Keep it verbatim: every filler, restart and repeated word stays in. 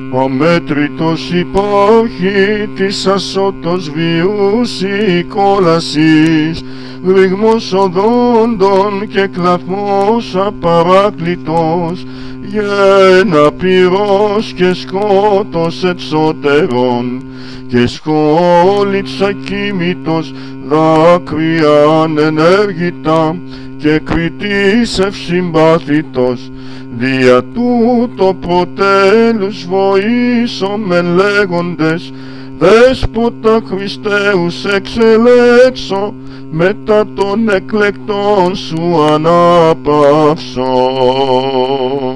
αμέτρητος υπάρχει της ασώτος βίους η κόλασης, ρήγμος οδόντων και κλαθμός απαράκλητος, γένα πυρός και σκότος εξωτερών, και σχόλιτς ακίμητος δάκρυαν ενέργητα, και κριτής ευσυμπάθητος, δια τούτο προτέλους βοήσομεν λέγοντες, Δέσποτα Χριστέους εξελέξω, μετά των εκλεκτών σου ανάπαυσω.